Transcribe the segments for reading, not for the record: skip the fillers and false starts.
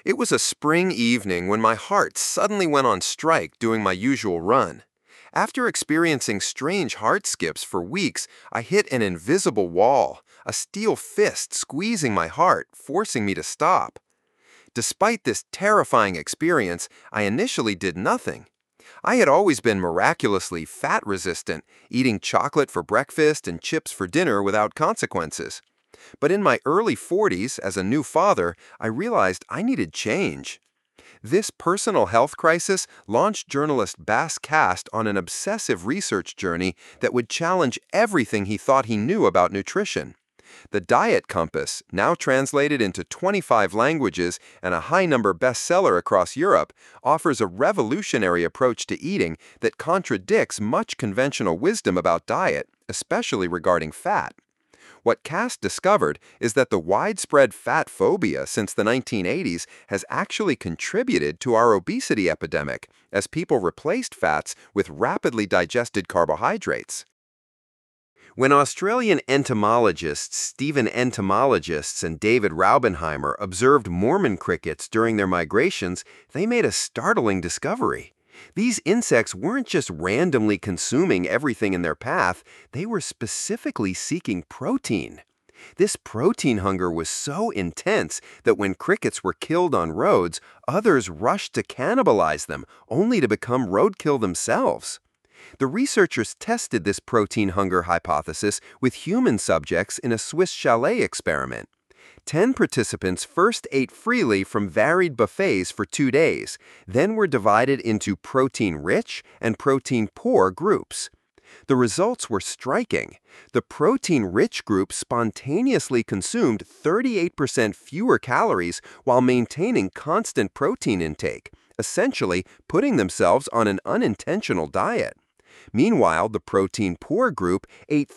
It was a spring evening when my heart suddenly went on strike doing my usual run. After experiencing strange heart skips for weeks, I hit an invisible wall, a steel fist squeezing my heart, forcing me to stop. Despite this terrifying experience, I initially did nothing. I had always been miraculously fat resistant, eating chocolate for breakfast and chips for dinner without consequences. But in my early 40s, as a new father, I realized I needed change. This personal health crisis launched journalist Bas Kast on an obsessive research journey that would challenge everything he thought he knew about nutrition. The Diet Compass, now translated into 25 languages and a high-number bestseller across Europe, offers a revolutionary approach to eating that contradicts much conventional wisdom about diet, especially regarding fat. What Kast discovered is that the widespread fat phobia since the 1980s has actually contributed to our obesity epidemic, as people replaced fats with rapidly digested carbohydrates. When Australian entomologists Stephen Entomologists and David Raubenheimer observed Mormon crickets during their migrations, they made a startling discovery. These insects weren't just randomly consuming everything in their path, they were specifically seeking protein. This protein hunger was so intense that when crickets were killed on roads, others rushed to cannibalize them, only to become roadkill themselves. The researchers tested this protein hunger hypothesis with human subjects in a Swiss chalet experiment. 10 participants first ate freely from varied buffets for 2 days, then were divided into protein-rich and protein-poor groups. The results were striking. The protein-rich group spontaneously consumed 38% fewer calories while maintaining constant protein intake, essentially putting themselves on an unintentional diet. Meanwhile, the protein-poor group ate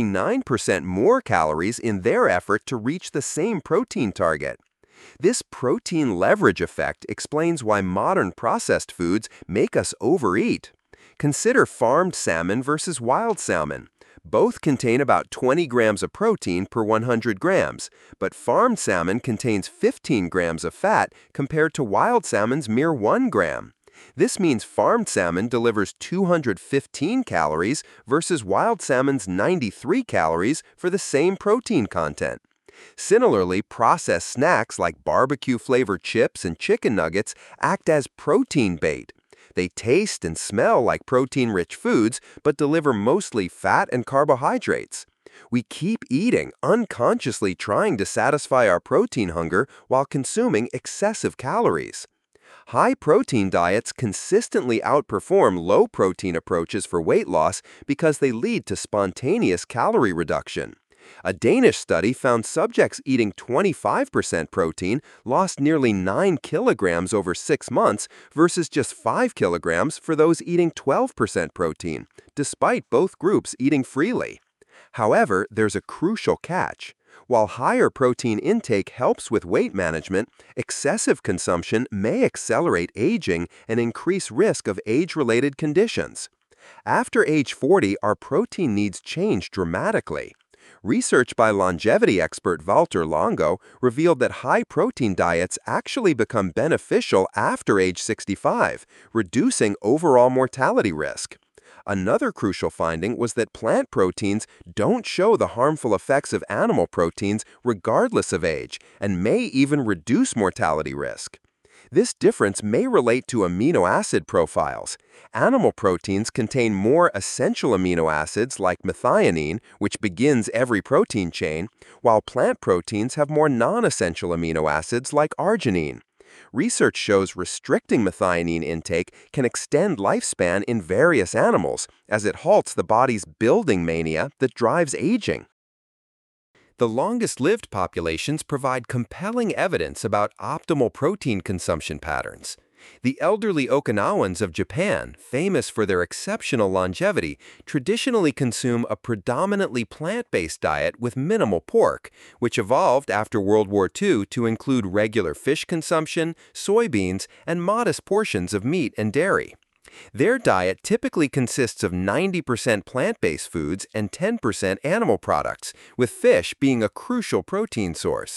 39% more calories in their effort to reach the same protein target. This protein leverage effect explains why modern processed foods make us overeat. Consider farmed salmon versus wild salmon. Both contain about 20 grams of protein per 100 grams, but farmed salmon contains 15 grams of fat compared to wild salmon's mere 1 gram. This means farmed salmon delivers 215 calories versus wild salmon's 93 calories for the same protein content. Similarly, processed snacks like barbecue-flavored chips and chicken nuggets act as protein bait. They taste and smell like protein-rich foods, but deliver mostly fat and carbohydrates. We keep eating, unconsciously trying to satisfy our protein hunger while consuming excessive calories. High-protein diets consistently outperform low-protein approaches for weight loss because they lead to spontaneous calorie reduction. A Danish study found subjects eating 25% protein lost nearly 9 kilograms over 6 months versus just 5 kilograms for those eating 12% protein, despite both groups eating freely. However, there's a crucial catch. While higher protein intake helps with weight management, excessive consumption may accelerate aging and increase risk of age-related conditions. After age 40, our protein needs change dramatically. Research by longevity expert Walter Longo revealed that high-protein diets actually become beneficial after age 65, reducing overall mortality risk. Another crucial finding was that plant proteins don't show the harmful effects of animal proteins regardless of age and may even reduce mortality risk. This difference may relate to amino acid profiles. Animal proteins contain more essential amino acids like methionine, which begins every protein chain, while plant proteins have more non-essential amino acids like arginine. Research shows restricting methionine intake can extend lifespan in various animals, as it halts the body's building mania that drives aging. The longest-lived populations provide compelling evidence about optimal protein consumption patterns. The elderly Okinawans of Japan, famous for their exceptional longevity, traditionally consume a predominantly plant-based diet with minimal pork, which evolved after World War II to include regular fish consumption, soybeans, and modest portions of meat and dairy. Their diet typically consists of 90% plant-based foods and 10% animal products, with fish being a crucial protein source.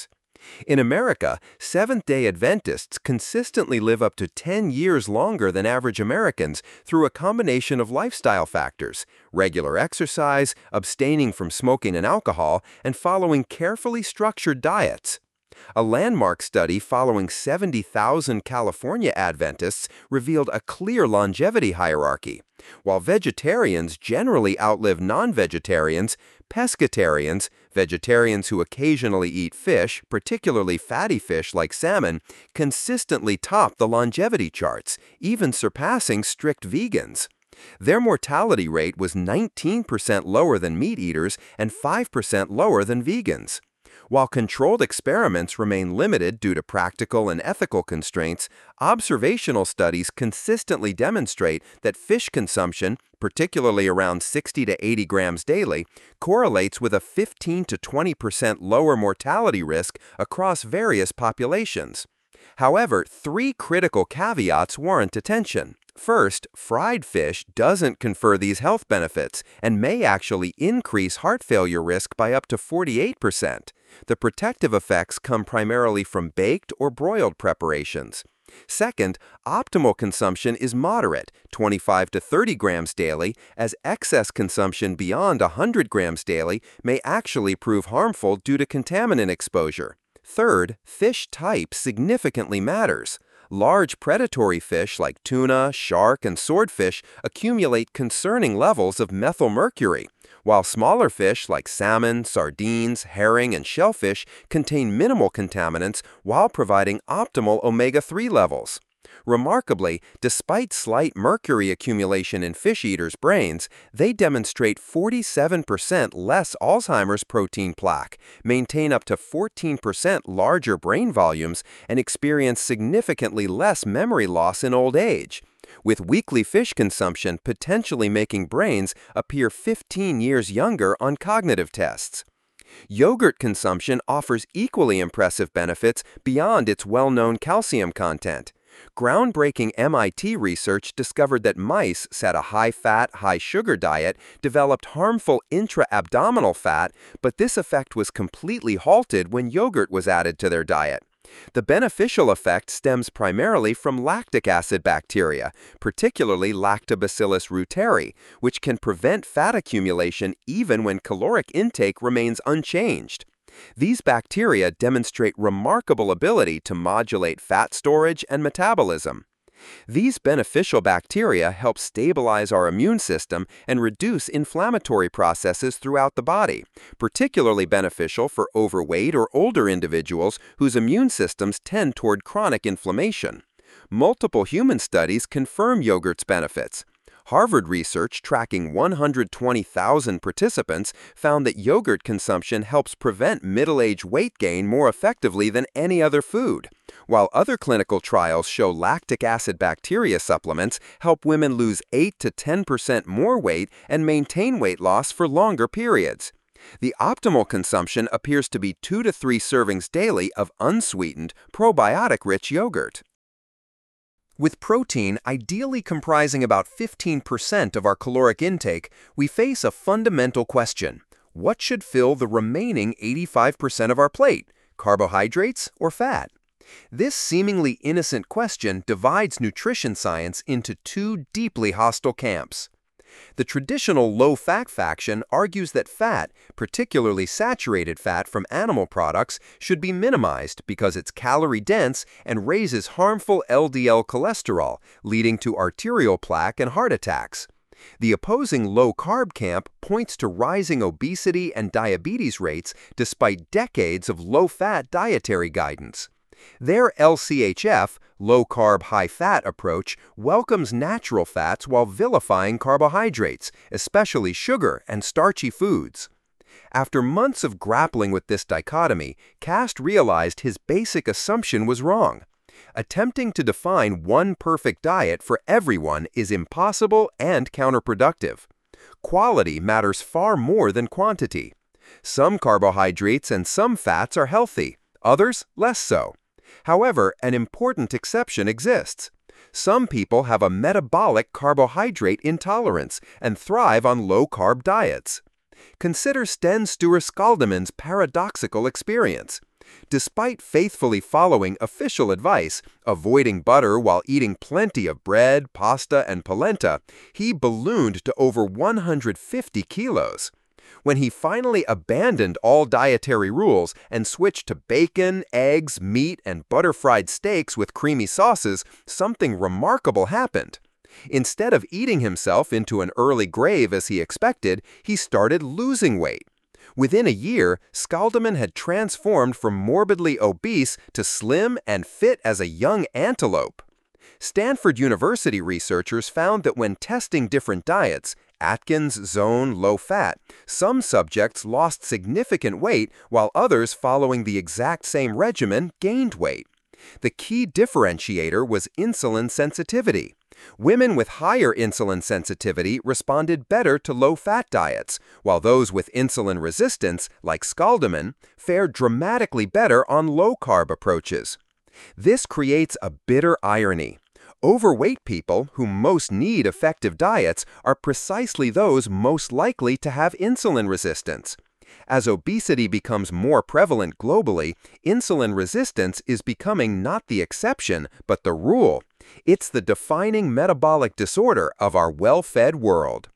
In America, Seventh-day Adventists consistently live up to 10 years longer than average Americans through a combination of lifestyle factors: regular exercise, abstaining from smoking and alcohol, and following carefully structured diets. A landmark study following 70,000 California Adventists revealed a clear longevity hierarchy. While vegetarians generally outlive non-vegetarians, pescatarians, vegetarians who occasionally eat fish, particularly fatty fish like salmon, consistently top the longevity charts, even surpassing strict vegans. Their mortality rate was 19% lower than meat eaters and 5% lower than vegans. While controlled experiments remain limited due to practical and ethical constraints, observational studies consistently demonstrate that fish consumption, particularly around 60 to 80 grams daily, correlates with a 15 to 20% lower mortality risk across various populations. However, three critical caveats warrant attention. First, fried fish doesn't confer these health benefits and may actually increase heart failure risk by up to 48%. The protective effects come primarily from baked or broiled preparations. Second, optimal consumption is moderate, 25 to 30 grams daily, as excess consumption beyond 100 grams daily may actually prove harmful due to contaminant exposure. Third, fish type significantly matters. Large predatory fish like tuna, shark, and swordfish accumulate concerning levels of methylmercury, while smaller fish like salmon, sardines, herring, and shellfish contain minimal contaminants while providing optimal omega-3 levels. Remarkably, despite slight mercury accumulation in fish eaters' brains, they demonstrate 47% less Alzheimer's protein plaque, maintain up to 14% larger brain volumes, and experience significantly less memory loss in old age, with weekly fish consumption potentially making brains appear 15 years younger on cognitive tests. Yogurt consumption offers equally impressive benefits beyond its well-known calcium content. Groundbreaking MIT research discovered that mice set a high-fat, high-sugar diet developed harmful intra-abdominal fat, but this effect was completely halted when yogurt was added to their diet. The beneficial effect stems primarily from lactic acid bacteria, particularly Lactobacillus reuteri, which can prevent fat accumulation even when caloric intake remains unchanged. These bacteria demonstrate remarkable ability to modulate fat storage and metabolism. These beneficial bacteria help stabilize our immune system and reduce inflammatory processes throughout the body, particularly beneficial for overweight or older individuals whose immune systems tend toward chronic inflammation. Multiple human studies confirm yogurt's benefits. Harvard research tracking 120,000 participants found that yogurt consumption helps prevent middle-age weight gain more effectively than any other food, while other clinical trials show lactic acid bacteria supplements help women lose 8 to 10% more weight and maintain weight loss for longer periods. The optimal consumption appears to be 2 to 3 servings daily of unsweetened, probiotic-rich yogurt. With protein ideally comprising about 15% of our caloric intake, we face a fundamental question. What should fill the remaining 85% of our plate, carbohydrates or fat? This seemingly innocent question divides nutrition science into two deeply hostile camps. The traditional low-fat faction argues that fat, particularly saturated fat from animal products, should be minimized because it's calorie-dense and raises harmful LDL cholesterol, leading to arterial plaque and heart attacks. The opposing low-carb camp points to rising obesity and diabetes rates despite decades of low-fat dietary guidance. Their LCHF, low-carb, high-fat approach welcomes natural fats while vilifying carbohydrates, especially sugar and starchy foods. After months of grappling with this dichotomy, Cast realized his basic assumption was wrong. Attempting to define one perfect diet for everyone is impossible and counterproductive. Quality matters far more than quantity. Some carbohydrates and some fats are healthy, others less so. However, an important exception exists. Some people have a metabolic carbohydrate intolerance and thrive on low-carb diets. Consider Sten Sture Skaldemann's paradoxical experience. Despite faithfully following official advice, avoiding butter while eating plenty of bread, pasta, and polenta, he ballooned to over 150 kilos. When he finally abandoned all dietary rules and switched to bacon, eggs, meat, and butter-fried steaks with creamy sauces, something remarkable happened. Instead of eating himself into an early grave as he expected, he started losing weight. Within a year, Scaldeman had transformed from morbidly obese to slim and fit as a young antelope. Stanford University researchers found that when testing different diets, Atkins, Zone, low fat, some subjects lost significant weight while others following the exact same regimen gained weight. The key differentiator was insulin sensitivity. Women with higher insulin sensitivity responded better to low-fat diets, while those with insulin resistance, like Scaldeman, fared dramatically better on low-carb approaches. This creates a bitter irony. Overweight people who most need effective diets are precisely those most likely to have insulin resistance. As obesity becomes more prevalent globally, insulin resistance is becoming not the exception, but the rule. It's the defining metabolic disorder of our well-fed world.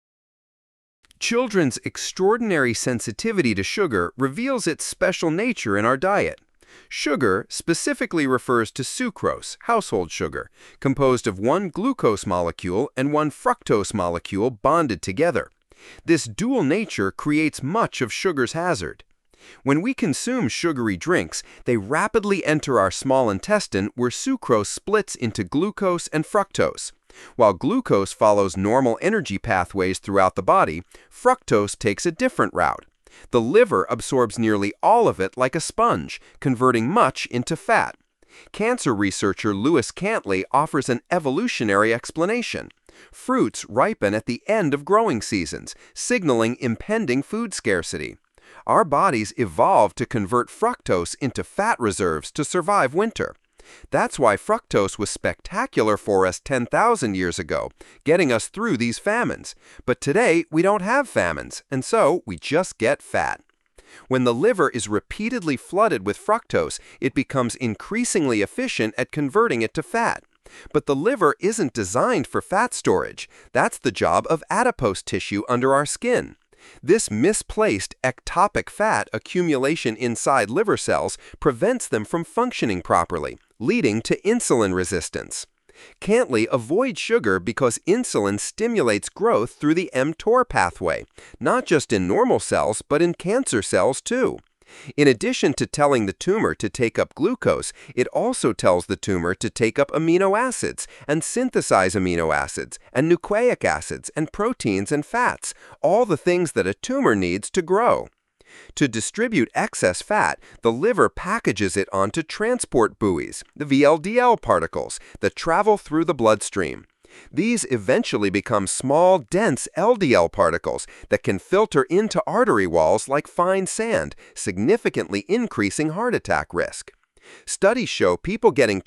Children's extraordinary sensitivity to sugar reveals its special nature in our diet. Sugar specifically refers to sucrose, household sugar, composed of one glucose molecule and one fructose molecule bonded together. This dual nature creates much of sugar's hazard. When we consume sugary drinks, they rapidly enter our small intestine where sucrose splits into glucose and fructose. While glucose follows normal energy pathways throughout the body, fructose takes a different route. The liver absorbs nearly all of it like a sponge, converting much into fat. Cancer researcher Lewis Cantley offers an evolutionary explanation. Fruits ripen at the end of growing seasons, signaling impending food scarcity. Our bodies evolved to convert fructose into fat reserves to survive winter. That's why fructose was spectacular for us 10,000 years ago, getting us through these famines. But today, we don't have famines, and so we just get fat. When the liver is repeatedly flooded with fructose, it becomes increasingly efficient at converting it to fat. But the liver isn't designed for fat storage. That's the job of adipose tissue under our skin. This misplaced ectopic fat accumulation inside liver cells prevents them from functioning properly, leading to insulin resistance. Cantley avoids sugar because insulin stimulates growth through the mTOR pathway, not just in normal cells, but in cancer cells too. In addition to telling the tumor to take up glucose, it also tells the tumor to take up amino acids and synthesize amino acids and nucleic acids and proteins and fats, all the things that a tumor needs to grow. To distribute excess fat, the liver packages it onto transport buoys, the VLDL particles, that travel through the bloodstream. These eventually become small, dense LDL particles that can filter into artery walls like fine sand, significantly increasing heart attack risk. Studies show people getting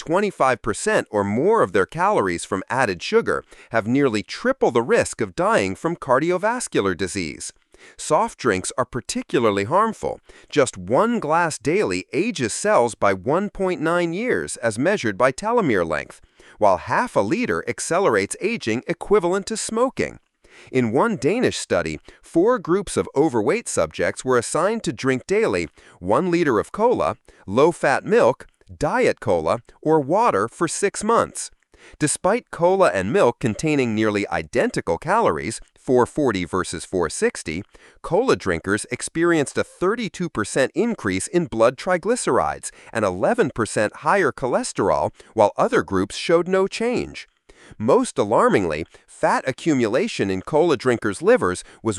25% or more of their calories from added sugar have nearly triple the risk of dying from cardiovascular disease. Soft drinks are particularly harmful. Just one glass daily ages cells by 1.9 years as measured by telomere length, while half a liter accelerates aging equivalent to smoking. In one Danish study, 4 groups of overweight subjects were assigned to drink daily 1 liter of cola, low-fat milk, diet cola, or water for 6 months. Despite cola and milk containing nearly identical calories, 440 versus 460, cola drinkers experienced a 32% increase in blood triglycerides and 11% higher cholesterol, while other groups showed no change. Most alarmingly, fat accumulation in cola drinkers' livers was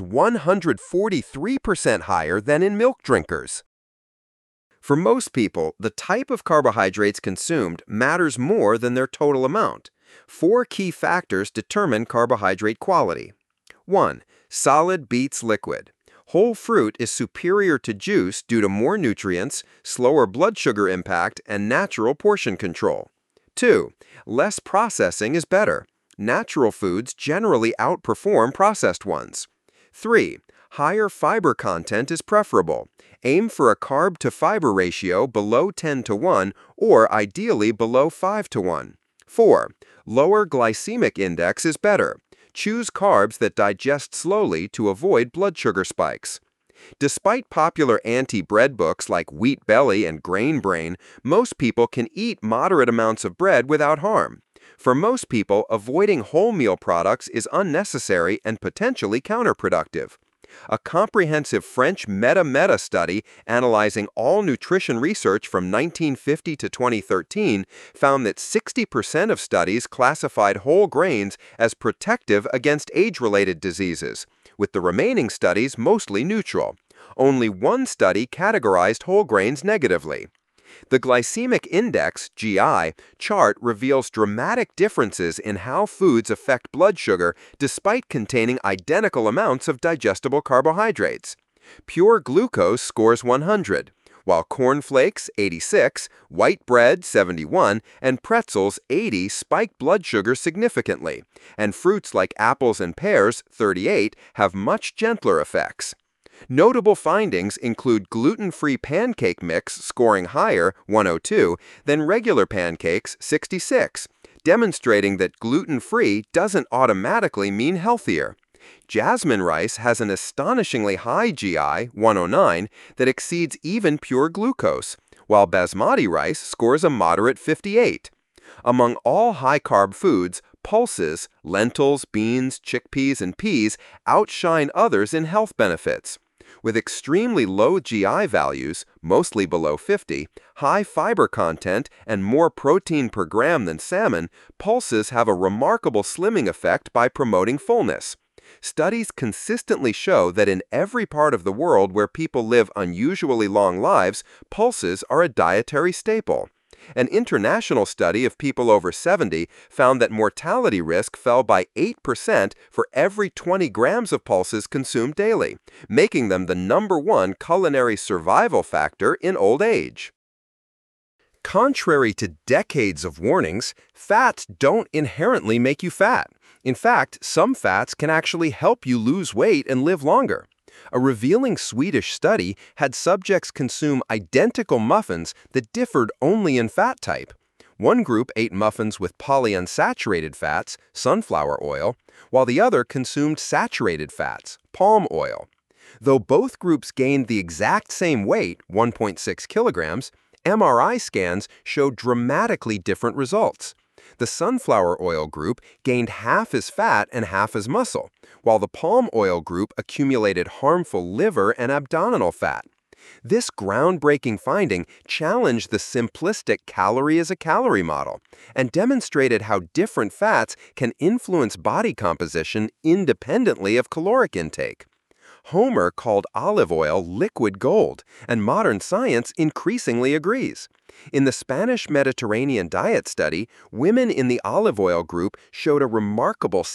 143% higher than in milk drinkers. For most people, the type of carbohydrates consumed matters more than their total amount. 4 key factors determine carbohydrate quality. 1. Solid beats liquid. Whole fruit is superior to juice due to more nutrients, slower blood sugar impact, and natural portion control. 2. Less processing is better. Natural foods generally outperform processed ones. 3. Higher fiber content is preferable. Aim for a carb-to-fiber ratio below 10 to 1 or ideally below 5 to 1. 4. Lower glycemic index is better. Choose carbs that digest slowly to avoid blood sugar spikes. Despite popular anti-bread books like Wheat Belly and Grain Brain, most people can eat moderate amounts of bread without harm. For most people, avoiding wholemeal products is unnecessary and potentially counterproductive. A comprehensive French meta-meta study analyzing all nutrition research from 1950 to 2013 found that 60% of studies classified whole grains as protective against age-related diseases, with the remaining studies mostly neutral. Only one study categorized whole grains negatively. The glycemic index, GI, chart reveals dramatic differences in how foods affect blood sugar despite containing identical amounts of digestible carbohydrates. Pure glucose scores 100, while cornflakes, 86, white bread, 71, and pretzels, 80, spike blood sugar significantly, and fruits like apples and pears, 38, have much gentler effects. Notable findings include gluten-free pancake mix scoring higher, 102, than regular pancakes, 66, demonstrating that gluten-free doesn't automatically mean healthier. Jasmine rice has an astonishingly high GI, 109, that exceeds even pure glucose, while basmati rice scores a moderate 58. Among all high-carb foods, pulses, lentils, beans, chickpeas, and peas outshine others in health benefits. With extremely low GI values, mostly below 50, high fiber content, and more protein per gram than salmon, pulses have a remarkable slimming effect by promoting fullness. Studies consistently show that in every part of the world where people live unusually long lives, pulses are a dietary staple. An international study of people over 70 found that mortality risk fell by 8% for every 20 grams of pulses consumed daily, making them the #1 culinary survival factor in old age. Contrary to decades of warnings, fats don't inherently make you fat. In fact, some fats can actually help you lose weight and live longer. A revealing Swedish study had subjects consume identical muffins that differed only in fat type. One group ate muffins with polyunsaturated fats, sunflower oil, while the other consumed saturated fats, palm oil. Though both groups gained the exact same weight, 1.6 kilograms, MRI scans showed dramatically different results. The sunflower oil group gained half as fat and half as muscle, while the palm oil group accumulated harmful liver and abdominal fat. This groundbreaking finding challenged the simplistic calorie as a calorie model and demonstrated how different fats can influence body composition independently of caloric intake. Homer called olive oil liquid gold, and modern science increasingly agrees. In the Spanish Mediterranean diet study, women in the olive oil group showed a remarkable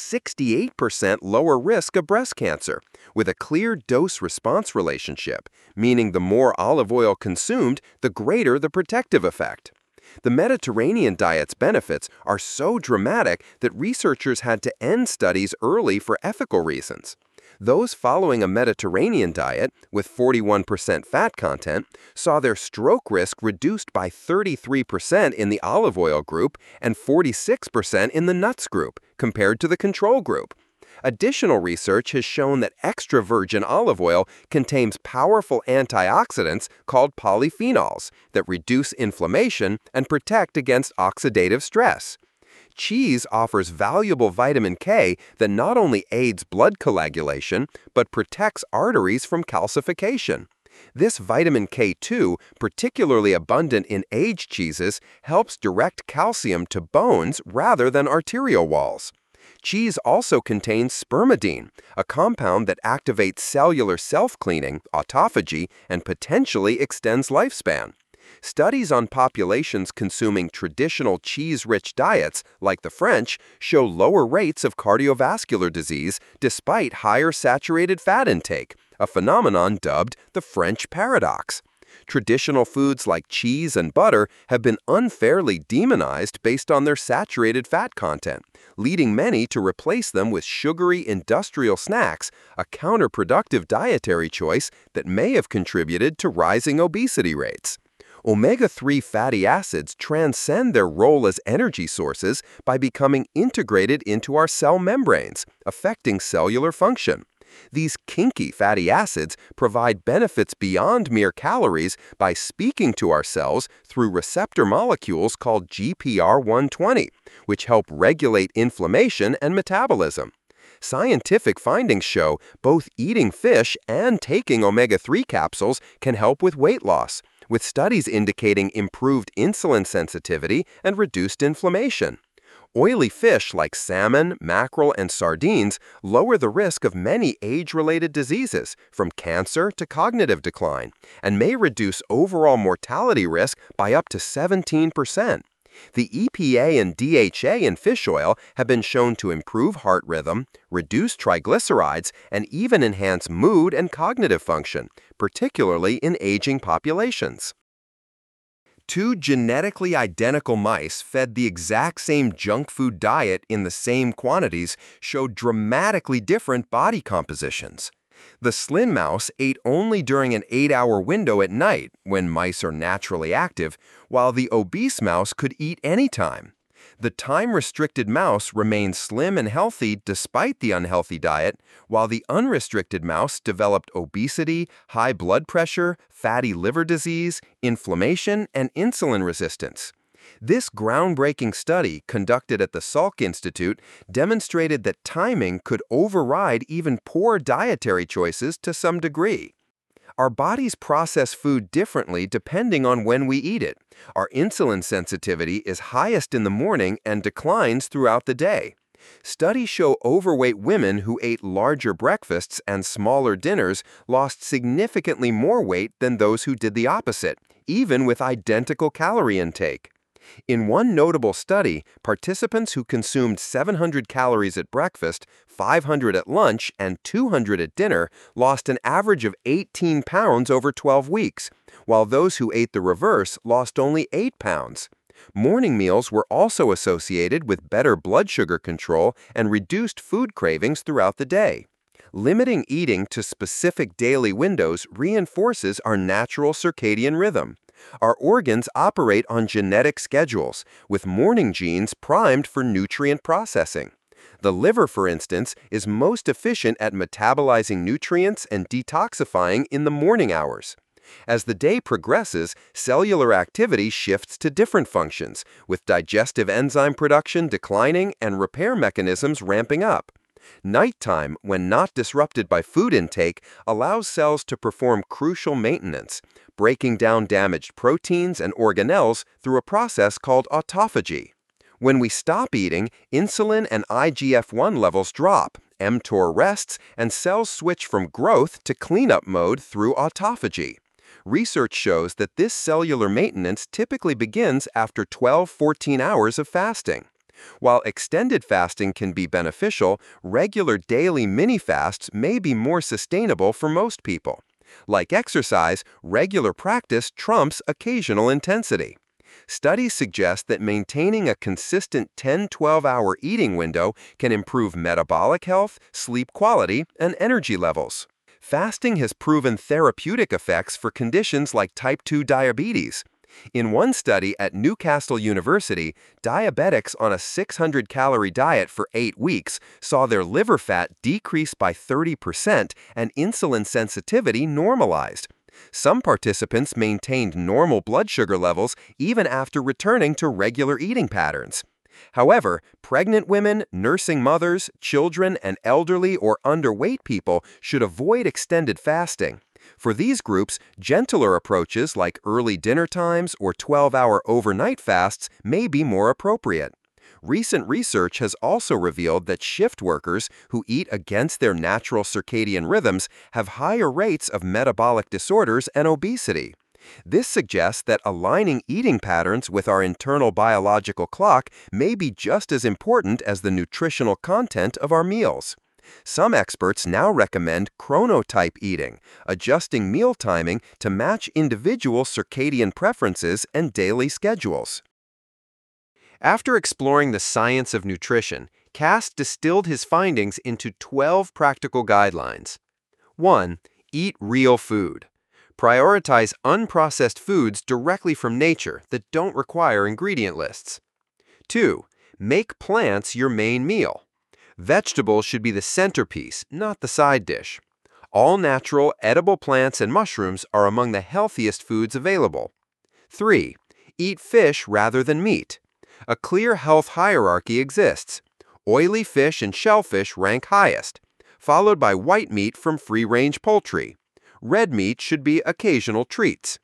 68% lower risk of breast cancer, with a clear dose-response relationship, meaning the more olive oil consumed, the greater the protective effect. The Mediterranean diet's benefits are so dramatic that researchers had to end studies early for ethical reasons. Those following a Mediterranean diet with 41% fat content saw their stroke risk reduced by 33% in the olive oil group and 46% in the nuts group, compared to the control group. Additional research has shown that extra virgin olive oil contains powerful antioxidants called polyphenols that reduce inflammation and protect against oxidative stress. Cheese offers valuable vitamin K that not only aids blood coagulation, but protects arteries from calcification. This vitamin K2, particularly abundant in aged cheeses, helps direct calcium to bones rather than arterial walls. Cheese also contains spermidine, a compound that activates cellular self-cleaning, autophagy, and potentially extends lifespan. Studies on populations consuming traditional cheese-rich diets, like the French, show lower rates of cardiovascular disease despite higher saturated fat intake, a phenomenon dubbed the French paradox. Traditional foods like cheese and butter have been unfairly demonized based on their saturated fat content, leading many to replace them with sugary industrial snacks, a counterproductive dietary choice that may have contributed to rising obesity rates. Omega-3 fatty acids transcend their role as energy sources by becoming integrated into our cell membranes, affecting cellular function. These kinky fatty acids provide benefits beyond mere calories by speaking to our cells through receptor molecules called GPR120, which help regulate inflammation and metabolism. Scientific findings show both eating fish and taking omega-3 capsules can help with weight loss, with studies indicating improved insulin sensitivity and reduced inflammation. Oily fish like salmon, mackerel, and sardines lower the risk of many age-related diseases, from cancer to cognitive decline, and may reduce overall mortality risk by up to 17%. The EPA and DHA in fish oil have been shown to improve heart rhythm, reduce triglycerides, and even enhance mood and cognitive function, particularly in aging populations. Two genetically identical mice fed the exact same junk food diet in the same quantities showed dramatically different body compositions. The slim mouse ate only during an 8-hour window at night, when mice are naturally active, while the obese mouse could eat anytime. The time-restricted mouse remained slim and healthy despite the unhealthy diet, while the unrestricted mouse developed obesity, high blood pressure, fatty liver disease, inflammation, and insulin resistance. This groundbreaking study, conducted at the Salk Institute, demonstrated that timing could override even poor dietary choices to some degree. Our bodies process food differently depending on when we eat it. Our insulin sensitivity is highest in the morning and declines throughout the day. Studies show overweight women who ate larger breakfasts and smaller dinners lost significantly more weight than those who did the opposite, even with identical calorie intake. In one notable study, participants who consumed 700 calories at breakfast, 500 at lunch, and 200 at dinner lost an average of 18 pounds over 12 weeks, while those who ate the reverse lost only 8 pounds. Morning meals were also associated with better blood sugar control and reduced food cravings throughout the day. Limiting eating to specific daily windows reinforces our natural circadian rhythm. Our organs operate on genetic schedules, with morning genes primed for nutrient processing. The liver, for instance, is most efficient at metabolizing nutrients and detoxifying in the morning hours. As the day progresses, cellular activity shifts to different functions, with digestive enzyme production declining and repair mechanisms ramping up. Nighttime, when not disrupted by food intake, allows cells to perform crucial maintenance, breaking down damaged proteins and organelles through a process called autophagy. When we stop eating, insulin and IGF-1 levels drop, mTOR rests, and cells switch from growth to cleanup mode through autophagy. Research shows that this cellular maintenance typically begins after 12-14 hours of fasting. While extended fasting can be beneficial, regular daily mini-fasts may be more sustainable for most people. Like exercise, regular practice trumps occasional intensity. Studies suggest that maintaining a consistent 10-12-hour eating window can improve metabolic health, sleep quality, and energy levels. Fasting has proven therapeutic effects for conditions like type 2 diabetes. In one study at Newcastle University, diabetics on a 600-calorie diet for 8 weeks saw their liver fat decrease by 30% and insulin sensitivity normalized. Some participants maintained normal blood sugar levels even after returning to regular eating patterns. However, pregnant women, nursing mothers, children, and elderly or underweight people should avoid extended fasting. For these groups, gentler approaches like early dinner times or 12-hour overnight fasts may be more appropriate. Recent research has also revealed that shift workers who eat against their natural circadian rhythms have higher rates of metabolic disorders and obesity. This suggests that aligning eating patterns with our internal biological clock may be just as important as the nutritional content of our meals. Some experts now recommend chronotype eating, adjusting meal timing to match individual circadian preferences and daily schedules. After exploring the science of nutrition, Cast distilled his findings into 12 practical guidelines. 1. Eat real food. Prioritize unprocessed foods directly from nature that don't require ingredient lists. 2. Make plants your main meal. Vegetables should be the centerpiece, not the side dish. All natural, edible plants and mushrooms are among the healthiest foods available. 3. Eat fish rather than meat. A clear health hierarchy exists. Oily fish and shellfish rank highest, followed by white meat from free-range poultry. Red meat should be occasional treats.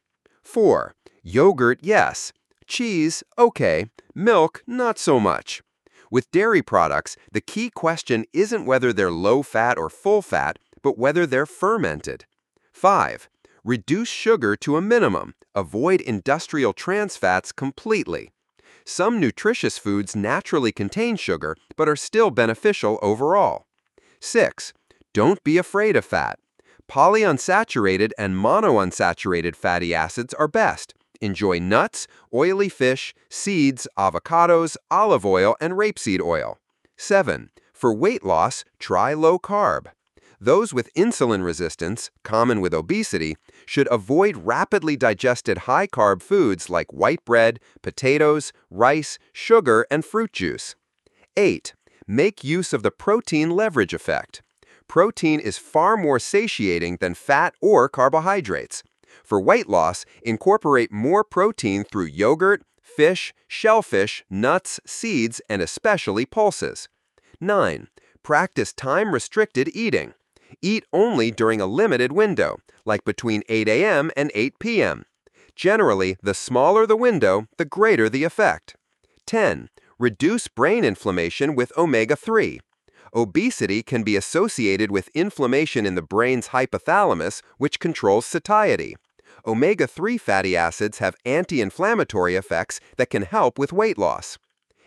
4. Yogurt, yes. Cheese, okay. Milk, not so much. With dairy products, the key question isn't whether they're low-fat or full-fat, but whether they're fermented. 5. Reduce sugar to a minimum. Avoid industrial trans fats completely. Some nutritious foods naturally contain sugar, but are still beneficial overall. 6. Don't be afraid of fat. Polyunsaturated and monounsaturated fatty acids are best. Enjoy nuts, oily fish, seeds, avocados, olive oil, and rapeseed oil. 7. For weight loss, try low carb. Those with insulin resistance, common with obesity, should avoid rapidly digested high-carb foods like white bread, potatoes, rice, sugar, and fruit juice. 8. Make use of the protein leverage effect. Protein is far more satiating than fat or carbohydrates. For weight loss, incorporate more protein through yogurt, fish, shellfish, nuts, seeds, and especially pulses. 9. Practice time-restricted eating. Eat only during a limited window, like between 8 a.m. and 8 p.m. Generally, the smaller the window, the greater the effect. 10. Reduce brain inflammation with omega-3. Obesity can be associated with inflammation in the brain's hypothalamus, which controls satiety. Omega-3 fatty acids have anti-inflammatory effects that can help with weight loss.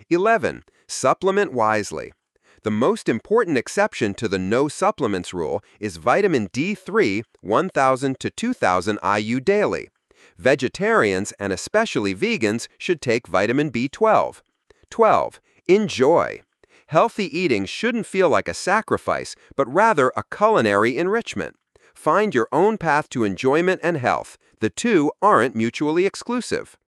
11. Supplement wisely. The most important exception to the no supplements rule is vitamin D3, 1,000 to 2,000 IU daily. Vegetarians, and especially vegans, should take vitamin B12. 12. Enjoy. Healthy eating shouldn't feel like a sacrifice, but rather a culinary enrichment. Find your own path to enjoyment and health. The two aren't mutually exclusive.